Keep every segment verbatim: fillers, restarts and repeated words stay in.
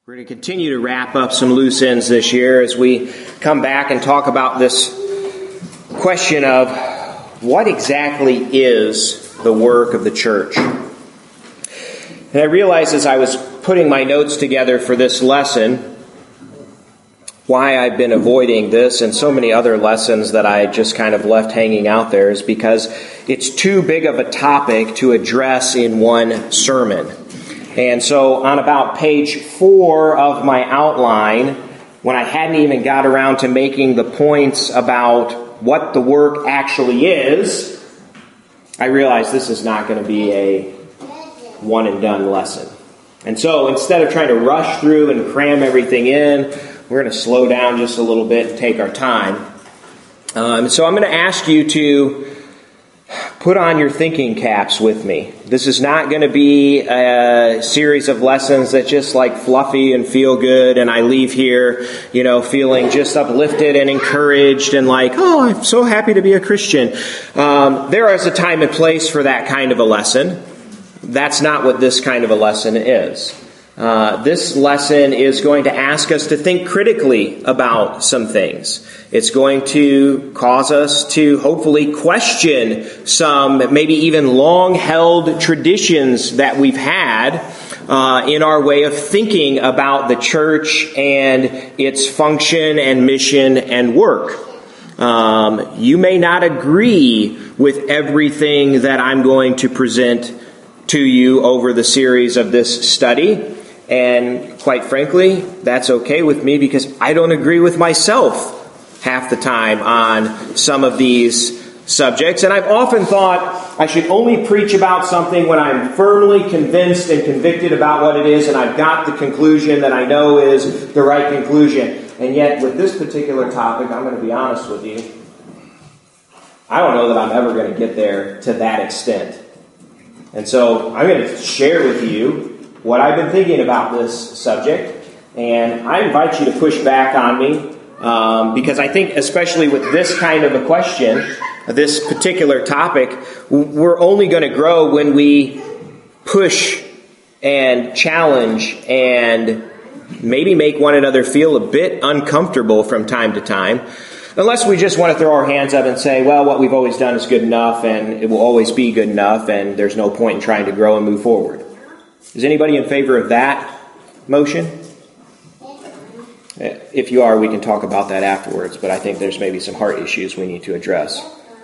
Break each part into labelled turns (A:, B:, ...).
A: We're going to continue to wrap up some loose ends this year as we come back and talk about this question of what exactly is the work of the church. And I realized as I was putting my notes together for this lesson why I've been avoiding this and so many other lessons that I just kind of left hanging out there is because it's too big of a topic to address in one sermon. And so on about page four of my outline, when I hadn't even got around to making the points about what the work actually is, I realized this is not going to be a one and done lesson. And so instead of trying to rush through and cram everything in, we're going to slow down just a little bit and take our time. Um, so I'm going to ask you to put on your thinking caps with me. This is not going to be a series of lessons that just like fluffy and feel good and I leave here, you know, feeling just uplifted and encouraged and like, oh, I'm so happy to be a Christian. Um, there is a time and place for that kind of a lesson. That's not what this kind of a lesson is. Uh, this lesson is going to ask us to think critically about some things. It's going to cause us to hopefully question some maybe even long-held traditions that we've had uh, in our way of thinking about the church and its function and mission and work. Um, you may not agree with everything that I'm going to present to you over the series of this study. And quite frankly, that's okay with me because I don't agree with myself half the time on some of these subjects. And I've often thought I should only preach about something when I'm firmly convinced and convicted about what it is and I've got the conclusion that I know is the right conclusion. And yet with this particular topic, I'm going to be honest with you, I don't know that I'm ever going to get there to that extent. And so I'm going to share with you what I've been thinking about this subject, and I invite you to push back on me, um, because I think especially with this kind of a question, this particular topic, we're only going to grow when we push and challenge and maybe make one another feel a bit uncomfortable from time to time, unless we just want to throw our hands up and say, well, what we've always done is good enough, and it will always be good enough, and there's no point in trying to grow and move forward. Is anybody in favor of that motion? If you are, we can talk about that afterwards, but I think there's maybe some heart issues we need to address.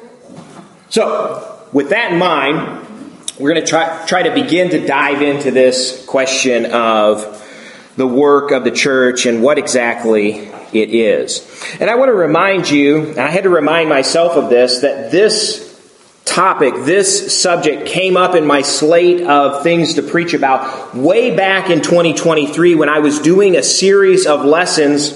A: So, with that in mind, we're going to try, try to begin to dive into this question of the work of the church and what exactly it is. And I want to remind you, and I had to remind myself of this, that this topic, this subject came up in my slate of things to preach about way back in twenty twenty-three when I was doing a series of lessons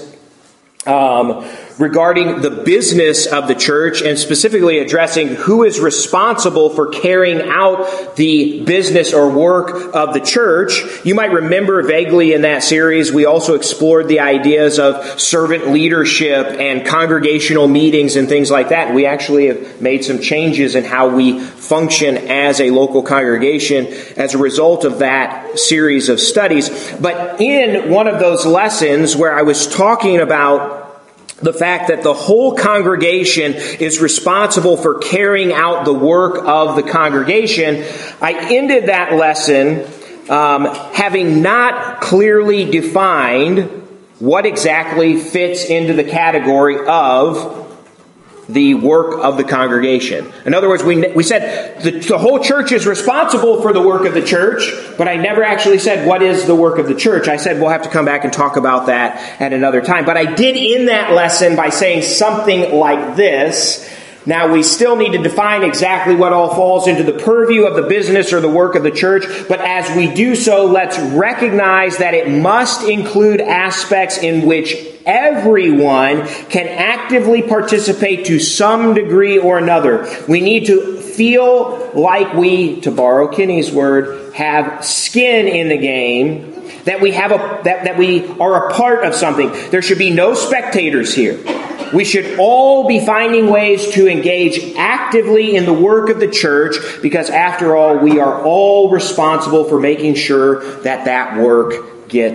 A: um, regarding the business of the church and specifically addressing who is responsible for carrying out the business or work of the church. You might remember vaguely in that series, we also explored the ideas of servant leadership and congregational meetings and things like that. We actually have made some changes in how we function as a local congregation as a result of that series of studies. But in one of those lessons where I was talking about the fact that the whole congregation is responsible for carrying out the work of the congregation, I ended that lesson um, having not clearly defined what exactly fits into the category of the work of the congregation. In other words, we we said the, the whole church is responsible for the work of the church, but I never actually said what is the work of the church. I said we'll have to come back and talk about that at another time. But I did end that lesson by saying something like this. Now, we still need to define exactly what all falls into the purview of the business or the work of the church, but as we do so, let's recognize that it must include aspects in which everyone can actively participate to some degree or another. We need to feel like we, to borrow Kenny's word, have skin in the game, that we have a that, that we are a part of something. There should be no spectators here. We should all be finding ways to engage actively in the work of the church because, after all, we are all responsible for making sure that that work gets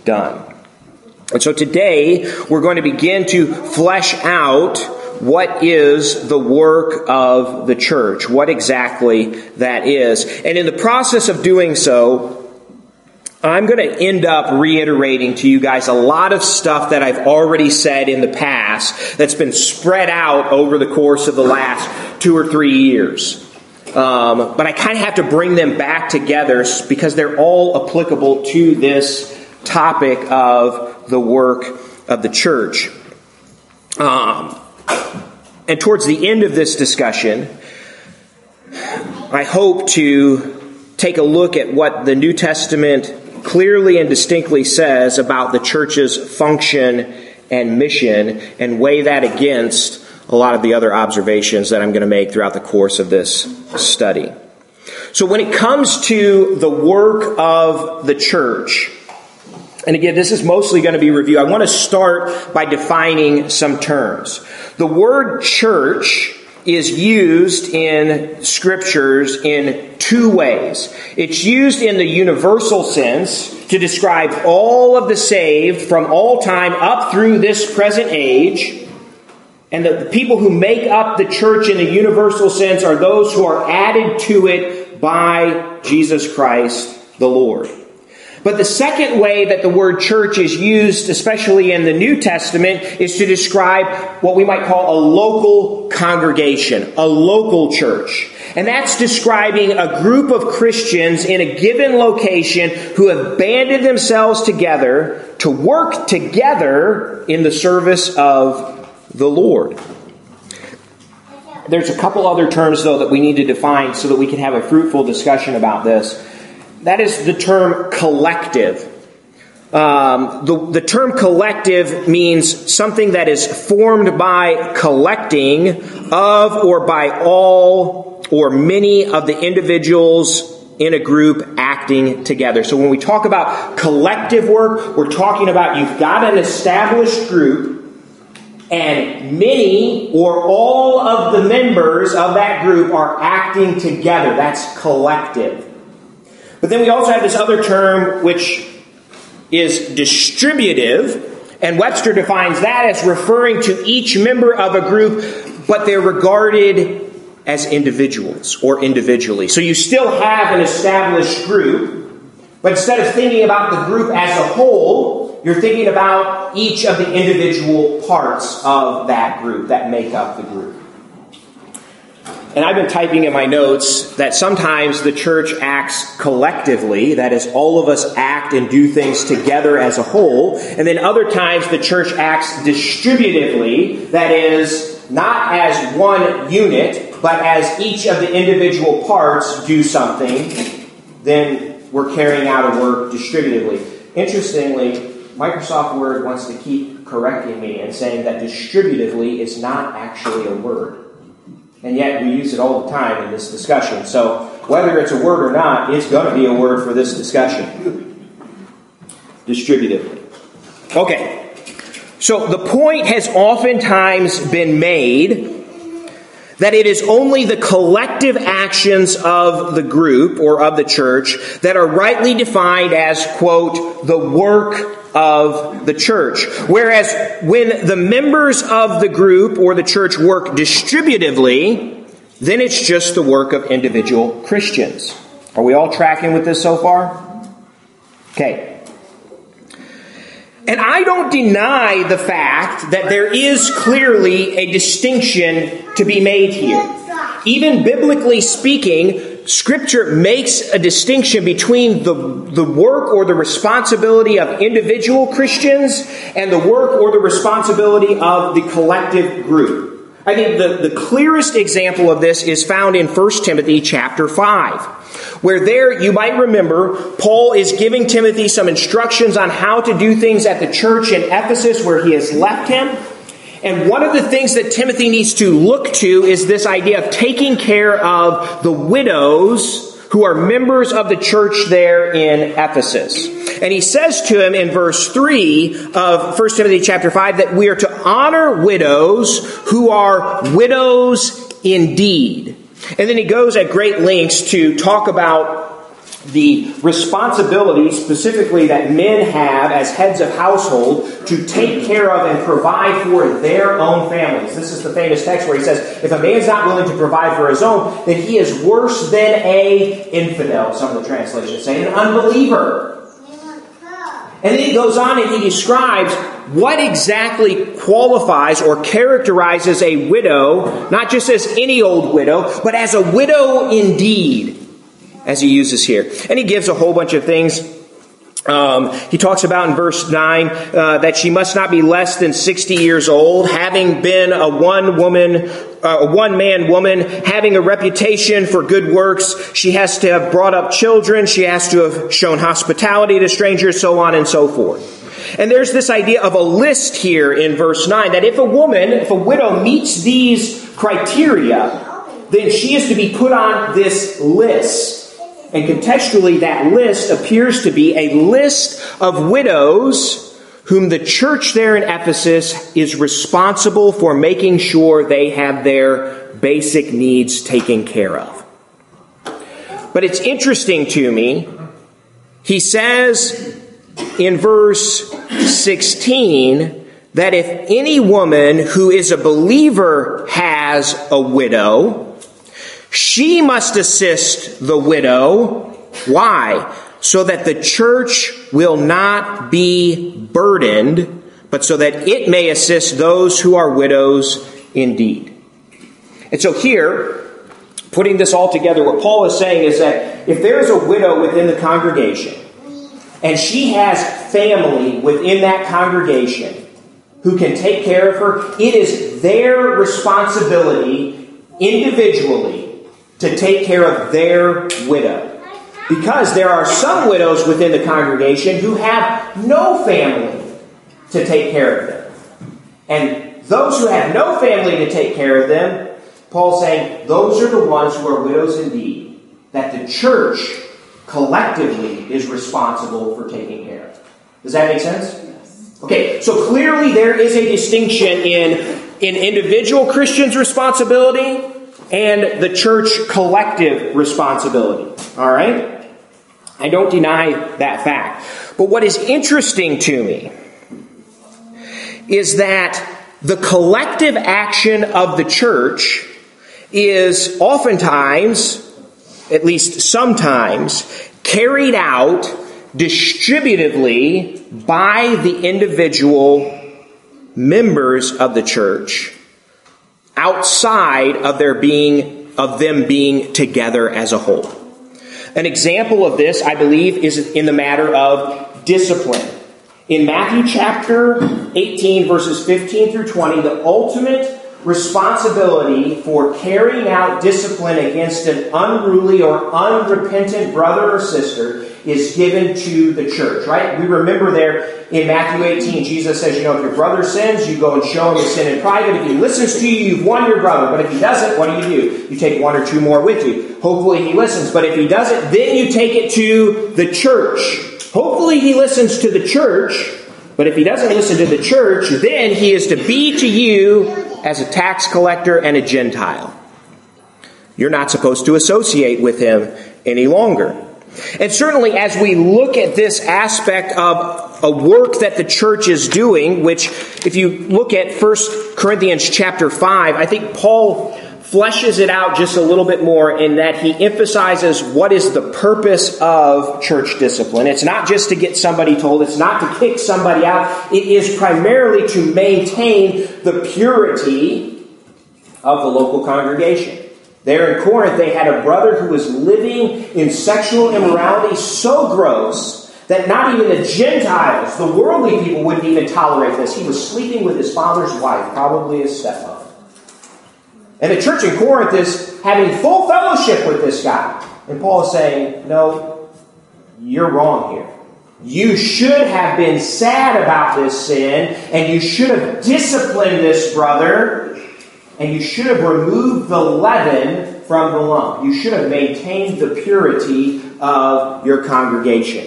A: done. And so today, we're going to begin to flesh out what is the work of the church, what exactly that is. And in the process of doing so, I'm going to end up reiterating to you guys a lot of stuff that I've already said in the past that's been spread out over the course of the last two or three years. Um, but I kind of have to bring them back together because they're all applicable to this topic of the work of the church. Um, and towards the end of this discussion, I hope to take a look at what the New Testament clearly and distinctly says about the church's function and mission and weigh that against a lot of the other observations that I'm going to make throughout the course of this study. So when it comes to the work of the church, and again, this is mostly going to be review, I want to start by defining some terms. The word church is used in scriptures in two ways. It's used in the universal sense to describe all of the saved from all time up through this present age. And the people who make up the church in the universal sense are those who are added to it by Jesus Christ the Lord. But the second way that the word church is used, especially in the New Testament, is to describe what we might call a local congregation, a local church. And that's describing a group of Christians in a given location who have banded themselves together to work together in the service of the Lord. There's a couple other terms, though, that we need to define so that we can have a fruitful discussion about this. That is the term collective. Um, the, the term collective means something that is formed by collecting of or by all or many of the individuals in a group acting together. So when we talk about collective work, we're talking about you've got an established group and many or all of the members of that group are acting together. That's collective. But then we also have this other term which is distributive, and Webster defines that as referring to each member of a group, but they're regarded as individuals or individually. So you still have an established group, but instead of thinking about the group as a whole, you're thinking about each of the individual parts of that group that make up the group. And I've been typing in my notes that sometimes the church acts collectively, that is, all of us act and do things together as a whole, and then other times the church acts distributively, that is, not as one unit, but as each of the individual parts do something, then we're carrying out a work distributively. Interestingly, Microsoft Word wants to keep correcting me and saying that distributively is not actually a word. And yet we use it all the time in this discussion. So whether it's a word or not, it's going to be a word for this discussion. Distributively. Okay. So the point has oftentimes been made that it is only the collective actions of the group or of the church that are rightly defined as, quote, the work of the church. Whereas when the members of the group or the church work distributively, then it's just the work of individual Christians. Are we all tracking with this so far? Okay. And I don't deny the fact that there is clearly a distinction to be made here. Even biblically speaking, Scripture makes a distinction between the, the work or the responsibility of individual Christians and the work or the responsibility of the collective group. I think the, the clearest example of this is found in First Timothy chapter five, where there, you might remember, Paul is giving Timothy some instructions on how to do things at the church in Ephesus where he has left him. And one of the things that Timothy needs to look to is this idea of taking care of the widows who are members of the church there in Ephesus. And he says to him in verse three of First Timothy chapter five that we are to honor widows who are widows indeed. And then he goes at great lengths to talk about the responsibility specifically that men have as heads of household to take care of and provide for their own families. This is the famous text where he says, if a man's not willing to provide for his own, then he is worse than a infidel, some of the translations say, an unbeliever. And then he goes on and he describes what exactly qualifies or characterizes a widow, not just as any old widow, but as a widow indeed, as he uses here. And he gives a whole bunch of things. Um, he talks about in verse nine uh, that she must not be less than sixty years old, having been a one-woman, uh, a one-man woman, having a reputation for good works. She has to have brought up children. She has to have shown hospitality to strangers, so on and so forth. And there's this idea of a list here in verse nine, that if a woman, if a widow meets these criteria, then she is to be put on this list. And contextually, that list appears to be a list of widows whom the church there in Ephesus is responsible for making sure they have their basic needs taken care of. But it's interesting to me, he says in verse sixteen that if any woman who is a believer has a widow, she must assist the widow. Why? So that the church will not be burdened, but so that it may assist those who are widows indeed. And so here, putting this all together, what Paul is saying is that if there is a widow within the congregation, and she has family within that congregation who can take care of her, it is their responsibility individually to take care of their widow. Because there are some widows within the congregation who have no family to take care of them. And those who have no family to take care of them, Paul's saying, those are the ones who are widows indeed, that the church collectively is responsible for taking care of. Does that make sense? Yes. Okay, so clearly there is a distinction in, in individual Christians' responsibility and the church collective responsibility. All right? I don't deny that fact. But what is interesting to me is that the collective action of the church is oftentimes, at least sometimes, carried out distributively by the individual members of the church, outside of their being of them being together as a whole. An example of this, I believe, is in the matter of discipline. In Matthew chapter eighteen, verses fifteen through twenty, the ultimate responsibility for carrying out discipline against an unruly or unrepentant brother or sister is given to the church, right? We remember there in Matthew eighteen, Jesus says, you know, if your brother sins, you go and show him his sin in private. If he listens to you, you've won your brother. But if he doesn't, what do you do? You take one or two more with you. Hopefully he listens. But if he doesn't, then you take it to the church. Hopefully he listens to the church. But if he doesn't listen to the church, then he is to be to you as a tax collector and a Gentile. You're not supposed to associate with him any longer. And certainly as we look at this aspect of a work that the church is doing, which if you look at First Corinthians chapter five, I think Paul fleshes it out just a little bit more in that he emphasizes what is the purpose of church discipline. It's not just to get somebody told. It's not to kick somebody out. It is primarily to maintain the purity of the local congregation. There in Corinth, they had a brother who was living in sexual immorality so gross that not even the Gentiles, the worldly people, wouldn't even tolerate this. He was sleeping with his father's wife, probably his stepmother. And the church in Corinth is having full fellowship with this guy. And Paul is saying, no, you're wrong here. You should have been sad about this sin, and you should have disciplined this brother, and you should have removed the leaven from the lump. You should have maintained the purity of your congregation.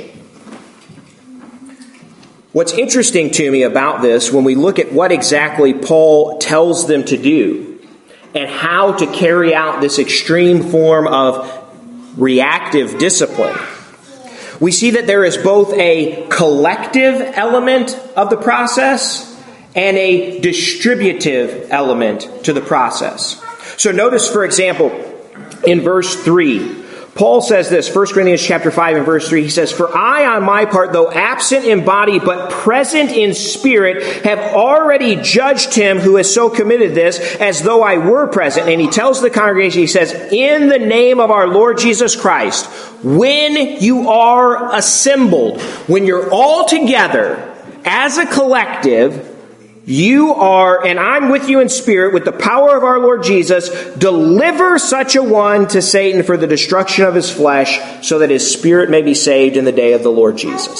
A: What's interesting to me about this, when we look at what exactly Paul tells them to do, and how to carry out this extreme form of reactive discipline, we see that there is both a collective element of the process and a distributive element to the process. So notice, for example, in verse three, Paul says this, First Corinthians chapter five and verse three, he says, "For I on my part, though absent in body, but present in spirit, have already judged him who has so committed this, as though I were present." And he tells the congregation, he says, "In the name of our Lord Jesus Christ, when you are assembled," when you're all together as a collective, "you are, and I'm with you in spirit, with the power of our Lord Jesus, deliver such a one to Satan for the destruction of his flesh, so that his spirit may be saved in the day of the Lord Jesus."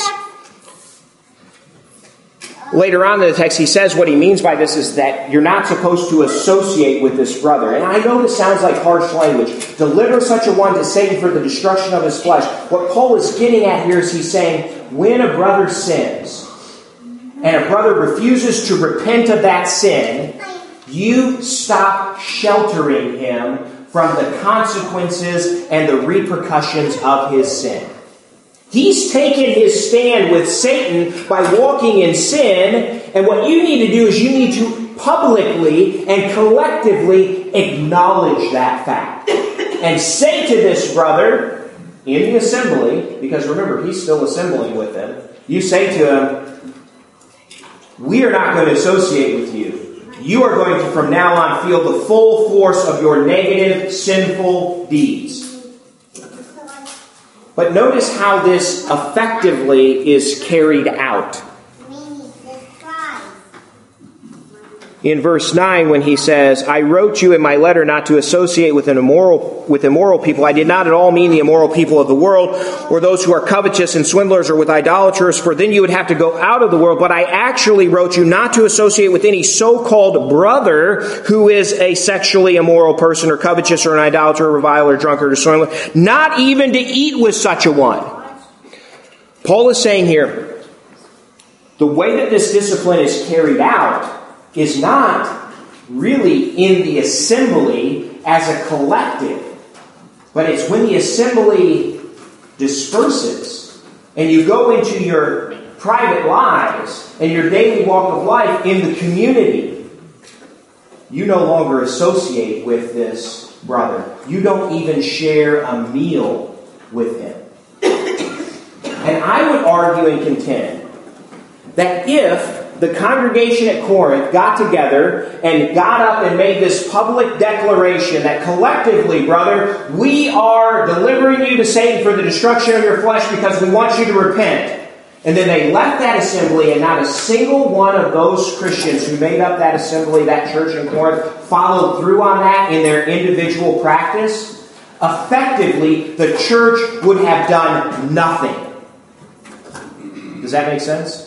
A: Later on in the text, he says what he means by this is that you're not supposed to associate with this brother. And I know this sounds like harsh language. Deliver such a one to Satan for the destruction of his flesh. What Paul is getting at here is he's saying, when a brother sins, and a brother refuses to repent of that sin, you stop sheltering him from the consequences and the repercussions of his sin. He's taken his stand with Satan by walking in sin, and what you need to do is you need to publicly and collectively acknowledge that fact. And say to this brother in the assembly, because remember, he's still assembling with them, you say to him, "We are not going to associate with you. You are going to, from now on, feel the full force of your negative, sinful deeds." But notice how this effectively is carried out. In verse nine, when he says, "I wrote you in my letter not to associate with an immoral with immoral people. I did not at all mean the immoral people of the world, or those who are covetous and swindlers, or with idolaters, for then you would have to go out of the world. But I actually wrote you not to associate with any so-called brother who is a sexually immoral person, or covetous, or an idolater, or reviler, drunkard, or swindler, not even to eat with such a one." Paul is saying here, the way that this discipline is carried out is not really in the assembly as a collective, but it's when the assembly disperses and you go into your private lives and your daily walk of life in the community. You no longer associate with this brother. You don't even share a meal with him. And I would argue and contend that if the congregation at Corinth got together and got up and made this public declaration that collectively, brother, we are delivering you to Satan for the destruction of your flesh because we want you to repent. And then they left that assembly, and not a single one of those Christians who made up that assembly, that church in Corinth, followed through on that in their individual practice. Effectively, the church would have done nothing. Does that make sense?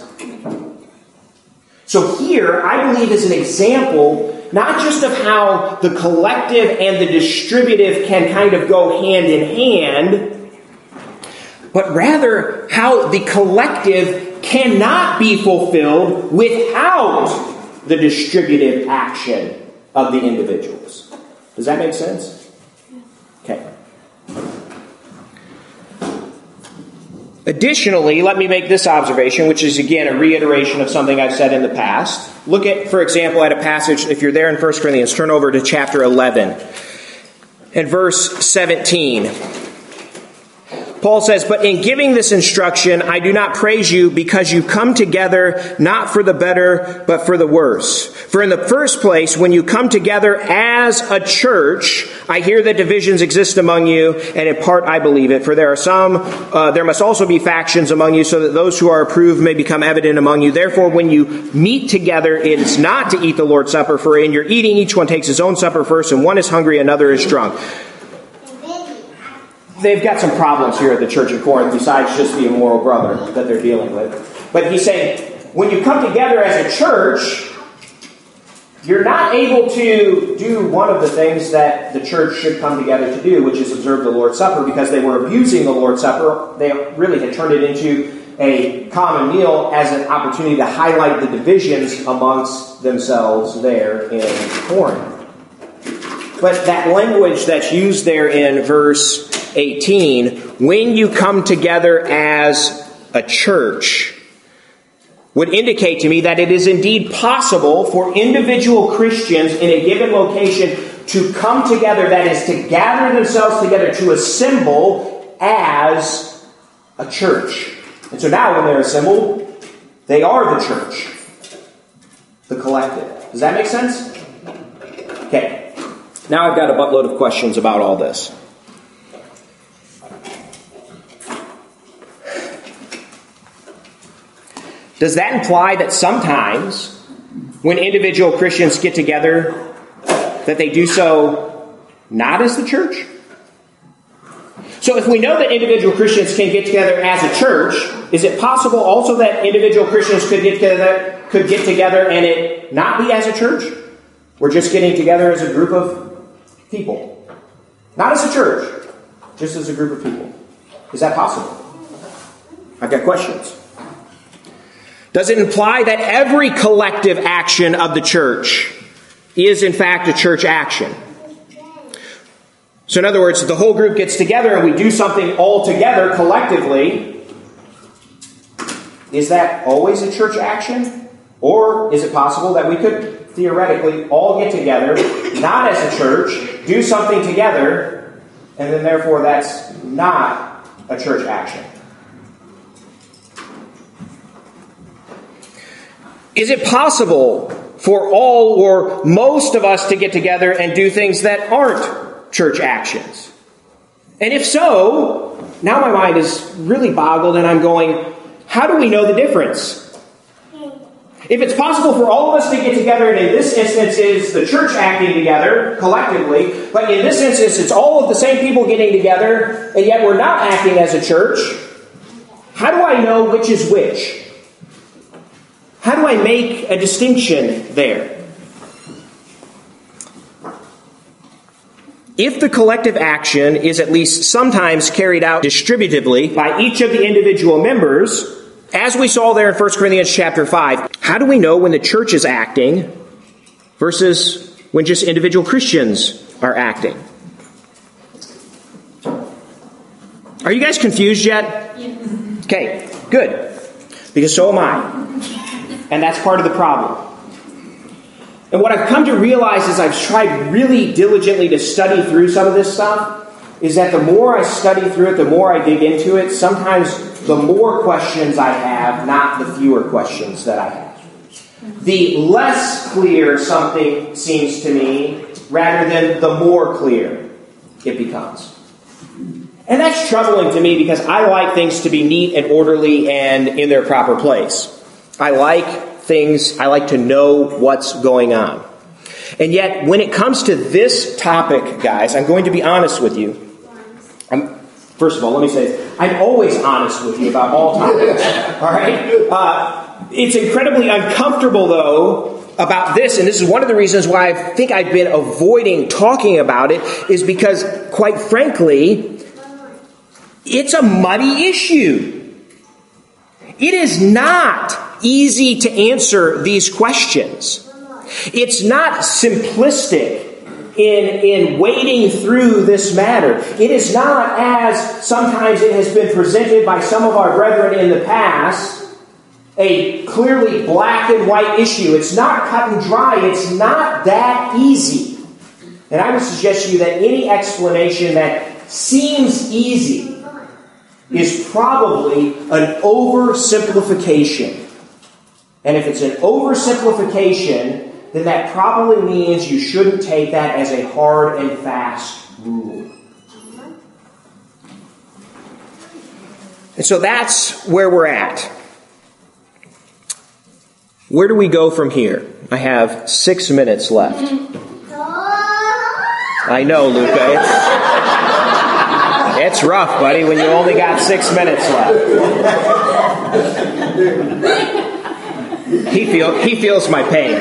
A: So here, I believe, is an example, not just of how the collective and the distributive can kind of go hand in hand, but rather how the collective cannot be fulfilled without the distributive action of the individuals. Does that make sense? Okay. Additionally, let me make this observation, which is again a reiteration of something I've said in the past. Look at, for example, at a passage, if you're there in First Corinthians, turn over to chapter eleven and verse seventeen. Paul says, "But in giving this instruction, I do not praise you because you come together not for the better, but for the worse. For in the first place, when you come together as a church, I hear that divisions exist among you, and in part I believe it. For there are some, uh, there must also be factions among you, so that those who are approved may become evident among you. Therefore, when you meet together, it is not to eat the Lord's Supper, for in your eating, each one takes his own supper first, and one is hungry, another is drunk." They've got some problems here at the church of Corinth besides just the immoral brother that they're dealing with. But he's saying, when you come together as a church, you're not able to do one of the things that the church should come together to do, which is observe the Lord's Supper, because they were abusing the Lord's Supper. They really had turned it into a common meal as an opportunity to highlight the divisions amongst themselves there in Corinth. But that language that's used there in verse eighteen, when you come together as a church, would indicate to me that it is indeed possible for individual Christians in a given location to come together, that is, to gather themselves together, to assemble as a church. And so now when they're assembled, they are the church, the collective. Does that make sense? Okay. Now I've got a buttload of questions about all this. Does that imply that sometimes when individual Christians get together, that they do so not as the church? So if we know that individual Christians can get together as a church, is it possible also that individual Christians could get together, could get together and it not be as a church? We're just getting together as a group of people. Not as a church, just as a group of people. Is that possible? I've got questions. Does it imply that every collective action of the church is in fact a church action? So in other words, the whole group gets together and we do something all together collectively. Is that always a church action? Or is it possible that we could theoretically all get together, not as a church, do something together, and then therefore that's not a church action? Is it possible for all or most of us to get together and do things that aren't church actions? And if so, now my mind is really boggled and I'm going, how do we know the difference? If it's possible for all of us to get together, and in this instance is the church acting together collectively, but in this instance it's all of the same people getting together, and yet we're not acting as a church, how do I know which is which? How do I make a distinction there? If the collective action is at least sometimes carried out distributively by each of the individual members, as we saw there in First Corinthians chapter five, how do we know when the church is acting versus when just individual Christians are acting? Are you guys confused yet? Yes. Okay, good. Because so am I. And that's part of the problem. And what I've come to realize as I've tried really diligently to study through some of this stuff is that the more I study through it, the more I dig into it, sometimes the more questions I have, not the fewer questions that I have. The less clear something seems to me, rather than the more clear it becomes. And that's troubling to me because I like things to be neat and orderly and in their proper place. I like things, I like to know what's going on. And yet, when it comes to this topic, guys, I'm going to be honest with you. I'm, first of all, let me say this. I'm always honest with you about all topics. All right? Uh, it's incredibly uncomfortable, though, about this, and this is one of the reasons why I think I've been avoiding talking about it, is because, quite frankly, it's a muddy issue. It is not easy to answer these questions. It's not simplistic in, in wading through this matter. It is not, as sometimes it has been presented by some of our brethren in the past, a clearly black and white issue. It's not cut and dry. It's not that easy. And I would suggest to you that any explanation that seems easy is probably an oversimplification. And if it's an oversimplification, then that probably means you shouldn't take that as a hard and fast rule. And so that's where we're at. Where do we go from here? I have six minutes left. I know, Luca. It's, it's rough, buddy, when you only got six minutes left. He feel he feels my pain.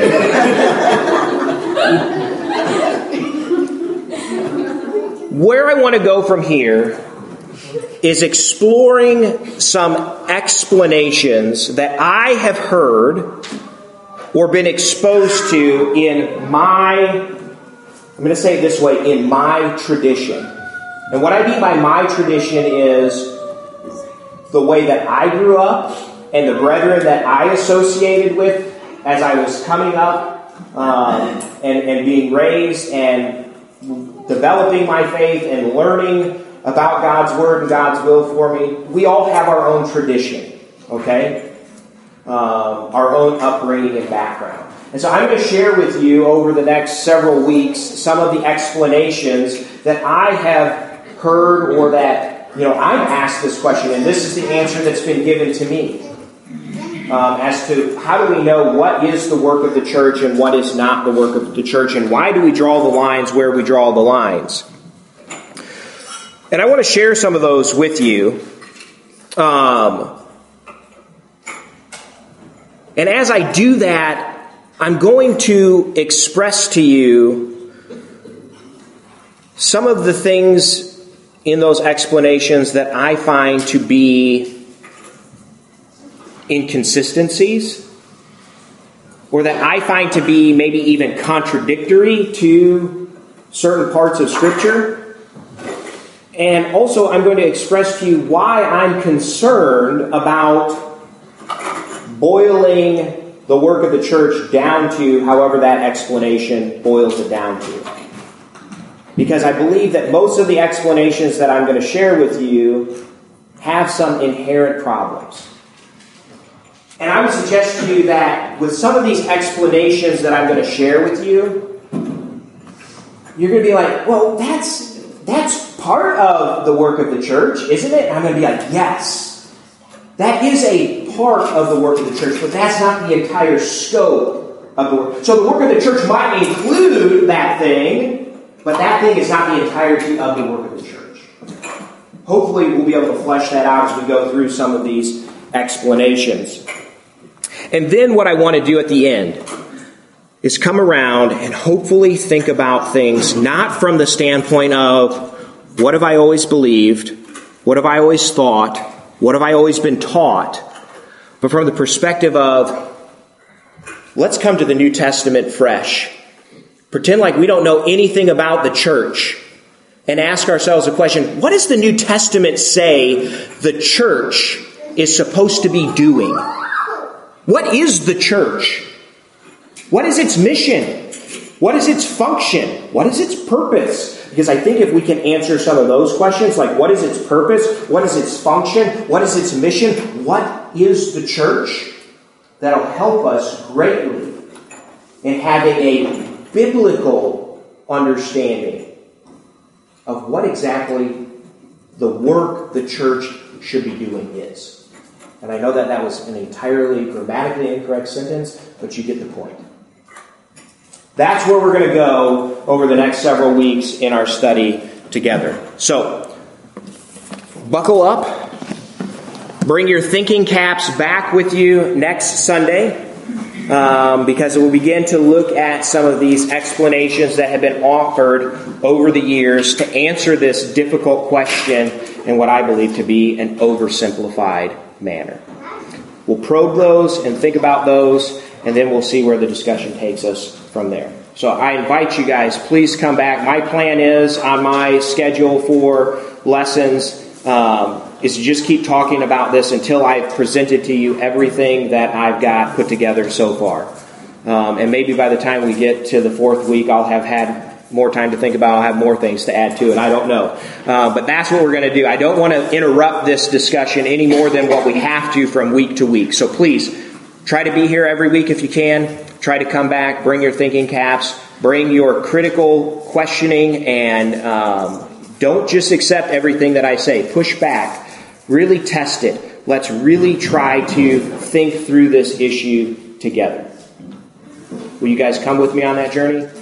A: Where I want to go from here is exploring some explanations that I have heard or been exposed to in my, I'm going to say it this way, in my tradition. And what I mean by my tradition is the way that I grew up and the brethren that I associated with as I was coming up um, and, and being raised and developing my faith and learning about God's Word and God's will for me. We all have our own tradition, okay? Um, our own upbringing and background. And so I'm going to share with you over the next several weeks some of the explanations that I have heard or that, you know, I've asked this question, and this is the answer that's been given to me. Um, as to how do we know what is the work of the church and what is not the work of the church, and why do we draw the lines where we draw the lines. And I want to share some of those with you. Um, and as I do that, I'm going to express to you some of the things in those explanations that I find to be inconsistencies, or that I find to be maybe even contradictory to certain parts of Scripture. And also I'm going to express to you why I'm concerned about boiling the work of the church down to however that explanation boils it down to. Because I believe that most of the explanations that I'm going to share with you have some inherent problems. And I would suggest to you that with some of these explanations that I'm going to share with you, you're going to be like, well, that's that's part of the work of the church, isn't it? And I'm going to be like, yes, that is a part of the work of the church, but that's not the entire scope of the work. So the work of the church might include that thing, but that thing is not the entirety of the work of the church. Hopefully we'll be able to flesh that out as we go through some of these explanations. And then what I want to do at the end is come around and hopefully think about things not from the standpoint of what have I always believed, what have I always thought, what have I always been taught, but from the perspective of let's come to the New Testament fresh. Pretend like we don't know anything about the church and ask ourselves a question, what does the New Testament say the church is supposed to be doing? What is the church? What is its mission? What is its function? What is its purpose? Because I think if we can answer some of those questions, like what is its purpose? What is its function? What is its mission? What is the church? That'll help us greatly in having a biblical understanding of what exactly the work the church should be doing is. And I know that that was an entirely grammatically incorrect sentence, but you get the point. That's where we're going to go over the next several weeks in our study together. So, buckle up. Bring your thinking caps back with you next Sunday, um, because we'll begin to look at some of these explanations that have been offered over the years to answer this difficult question in what I believe to be an oversimplified manner. We'll probe those and think about those, and then we'll see where the discussion takes us from there. So I invite you guys, please come back. My plan is, on my schedule for lessons, um, is to just keep talking about this until I've presented to you everything that I've got put together so far. Um, and maybe by the time we get to the fourth week, I'll have had more time to think about. I'll have more things to add to it. I don't know. Uh, but that's what we're going to do. I don't want to interrupt this discussion any more than what we have to from week to week. So please, try to be here every week if you can. Try to come back. Bring your thinking caps. Bring your critical questioning. And um, don't just accept everything that I say. Push back. Really test it. Let's really try to think through this issue together. Will you guys come with me on that journey?